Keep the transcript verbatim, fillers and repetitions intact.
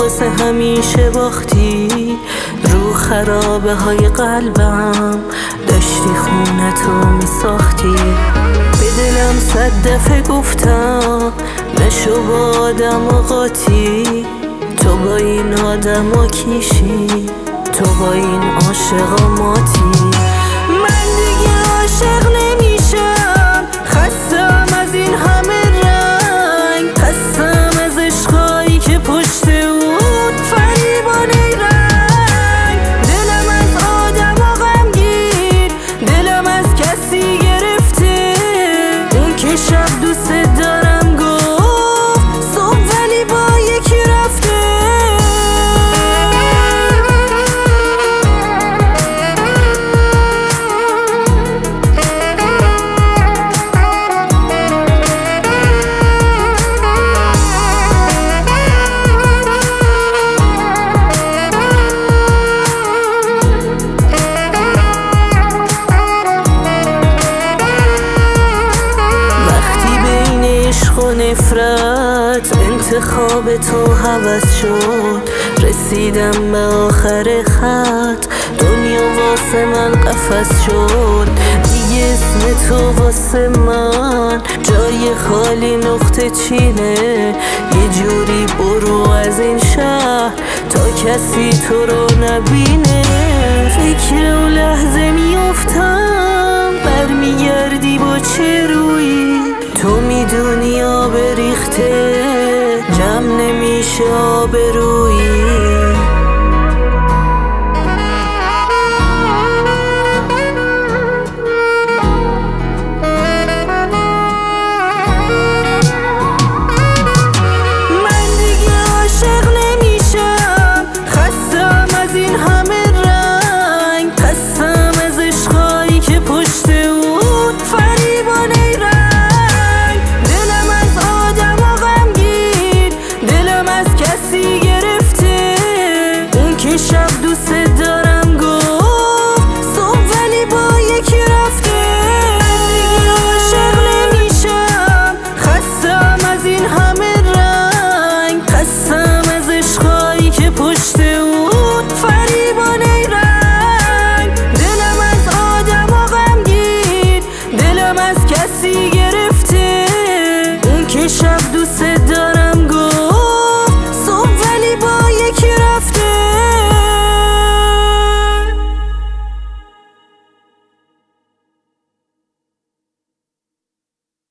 واسه همیشه باختی، رو خرابه های قلبم داشتی خونه تو می ساختی. به دلم صد دفعه گفتم نشو با آدم و قاطی، تو با این آدم و کیشی، تو با این عاشق و ماتی. من دیگه عاشق نمیشم، خستم از این همه رنگ، خستم از عشقایی که پشت اون فریبانه رنگ. دلم از آدم و غمگین، دلم از کسی گرفته، اون که شب دوست دارم گفت صبح ولی با یکی رفته. نفرت انتخاب تو هوس شد، رسیدم به آخر خط، دنیا واسه من قفس شد. دیگه اسم تو واسه من جای خالی نقطه چینه، یه جوری برو از این شهر تا کسی تو رو نبینه. فکر اون لحظه میافتم برمیگردی با چه رویی، تو میدونی آب ریخته جمع نمیشه آبرویی. من دیگه عاشق نمیشم، خستم از این همه رنگ، خستم از عشقایی که پشت اون فریبانه رنگ. دلم از آدم و غمگین، دلم از کسی گرفته، اون که شب